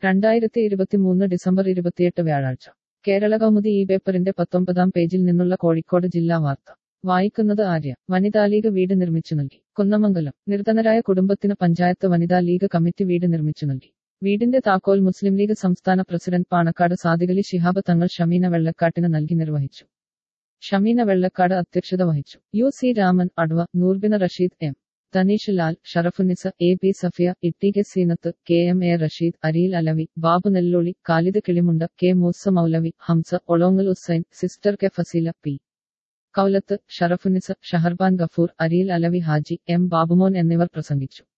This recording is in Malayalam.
2023 ഡിസംബർ 28 വ്യാഴാഴ്ച കേരളകൗമുദി ഈ പേപ്പറിന്റെ 19-ാം പേജിൽ നിന്നുള്ള കോഴിക്കോട് ജില്ലാ വാർത്ത വായിക്കുന്നത് ആര്യ. വനിതാ ലീഗ് വീട് നിർമ്മിച്ചു നൽകി. കുന്നമംഗലം. നിർധനരായ കുടുംബത്തിന് പഞ്ചായത്ത് വനിതാ ലീഗ് കമ്മിറ്റി വീട് നിർമ്മിച്ചു നൽകി. വീടിന്റെ താക്കോൽ മുസ്ലിം ലീഗ് സംസ്ഥാന പ്രസിഡന്റ് പാണക്കാട് സാദിഖലി ശിഹാബ് തങ്ങൾ ഷമീന വെള്ളക്കാട്ടിന് നൽകി നിർവഹിച്ചു. ഷമീന വെള്ളക്കാട് അധ്യക്ഷത വഹിച്ചു. യു സി രാമൻ, അഡ്വ. Noorbina Rasheed, M Thaneesh Lal, Sharafunnisa, A P Safiya, Ittike Seenath, K M A Rasheed, Ariyil Alavi, Babu Nelloli, Khalid Kilimunda, K Moosa Moulavi, Hamza, Olongal Hussain, sister K Faseela, P Koulath, Sharafunnisa, Shaharban Gafoor, Ariyil Alavi Haji, M Babumon എന്നിവർ പ്രസംഗിച്ചു.